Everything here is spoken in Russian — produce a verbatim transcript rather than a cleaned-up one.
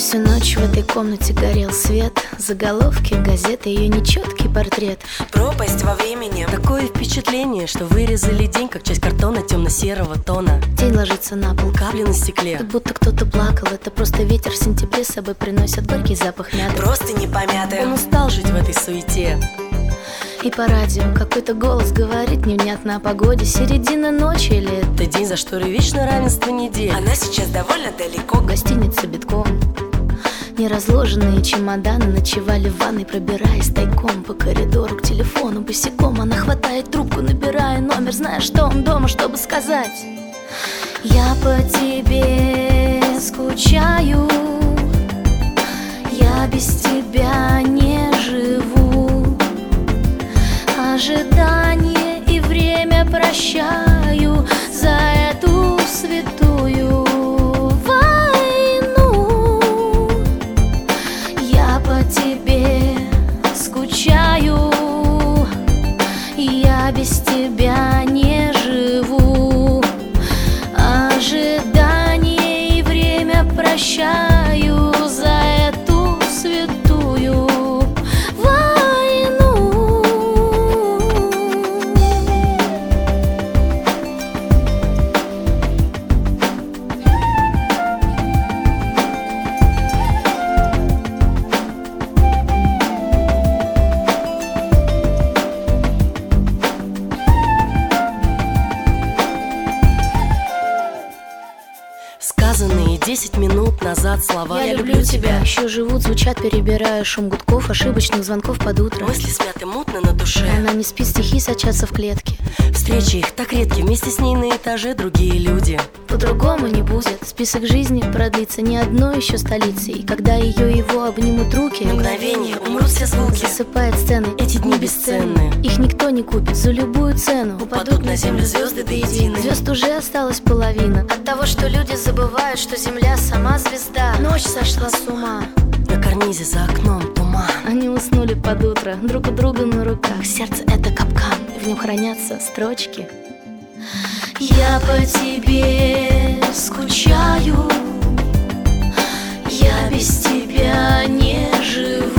Всю ночь в этой комнате горел свет, заголовки газеты, ее нечеткий портрет. Пропасть во времени. Такое впечатление, что вырезали день, как часть картона темно-серого тона. День ложится на пол, капли на стекле, как будто кто-то плакал. Это просто ветер в сентябре с собой приносит горький запах мяты. Просто не помятый. Он устал жить в этой суете. И по радио какой-то голос говорит невнятно о погоде. Середина ночи или это день, за шторой вечно равенство недель. Она сейчас довольно далеко. Гостиница битком. Неразложенные чемоданы ночевали в ванной, пробираясь тайком по коридору к телефону босиком. Она хватает трубку, набирая номер, зная, что он дома, чтобы сказать: я по тебе скучаю, я без тебя не живу. Ожидание и время прощаю за эту святую войну. Я по тебе скучаю, я без тебя не живу. Ожидание и время прощаю за эту святую войну. Сказанные десять минут назад слова Я, я люблю тебя еще живут, звучат, перебирая шум гудков, ошибочных звонков под утро. Мысли смяты мутно на душе. Она не спит, стихи сочатся в клетке. Встречи их так редки, вместе с ней на этаже другие люди. По-другому не будет. Список жизни продлится не одной еще столицы. И когда ее и его обнимут руки, на мгновение умрут все звуки. Засыпает сцены, эти дни бесценны. Их никто не купит за любую цену. Упадут на землю звезды до единой. Звезд уже осталась половина. От того, что люди забывают, что земля сама звезда. Ночь сошла с ума. На карнизе за окном туман. Они уснули под утро, друг у друга на руках. Сердце — это капкан, в нем хранятся строчки. Я по тебе скучаю, я без тебя не живу.